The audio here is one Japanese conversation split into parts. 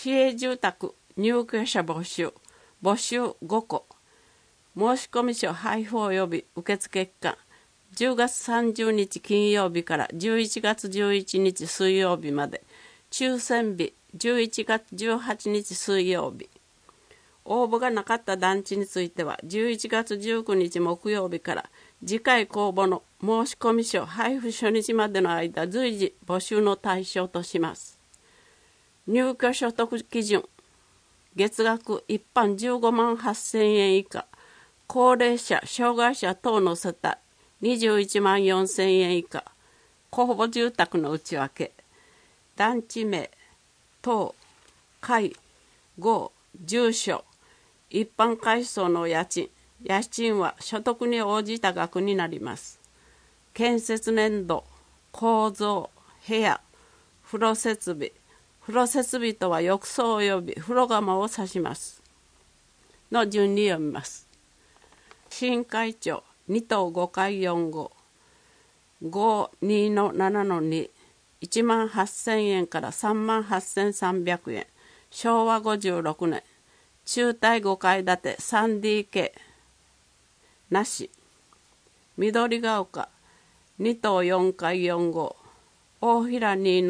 市営住宅入居者募集5個。申込書配布及び受付期間10月30日金曜日から11月11日水曜日まで。抽選日11月18日水曜日。応募がなかった団地については11月19日木曜日から次回公募の申込書配布初日までの間随時募集の対象とします。入居所得基準月額一般15万8000円以下、高齢者障害者等の世帯21万4000円以下、公募住宅の内訳、団地名、等、階、号、住所、一般階層の家賃。家賃は所得に応じた額になります。建設年度、構造、部屋、風呂設備。風呂設備とは浴槽及び風呂釜を指します。の順に読みます。新会長、2等5回4号。52-7-2。1万8000円から3万8300円。昭和56年。中帯5階建て 3DK。なし。緑が丘。2等4階4号。大平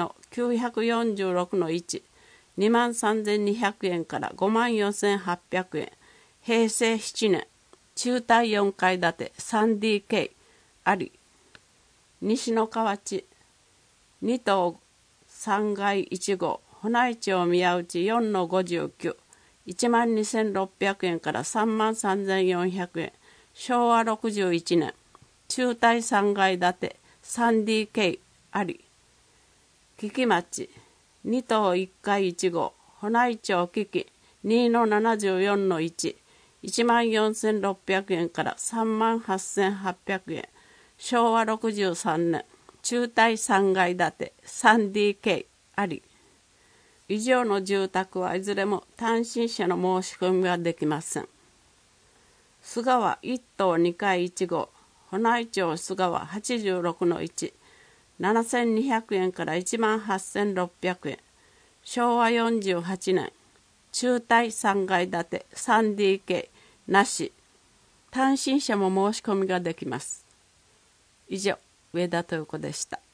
2-946-1。2万3200円から5万4800円。平成7年。中帯4階建て 3DK あり。西の河内2棟3階1号保内町宮内 4-59 1万2600円から3万3400円。昭和61年中帯3階建て 3DK あり。キキ町2棟1階1号保内町キキ 2-74-1 1万4600円から3万8800円。昭和63年中帯3階建て 3DK あり。以上の住宅はいずれも単身者の申し込みはできません。須川1棟2階1号保内町須川 86-1 7200円から1万8600円。昭和48年中帯3階建て 3DK なし。単身者も申し込みができます。以上、上田豊子でした。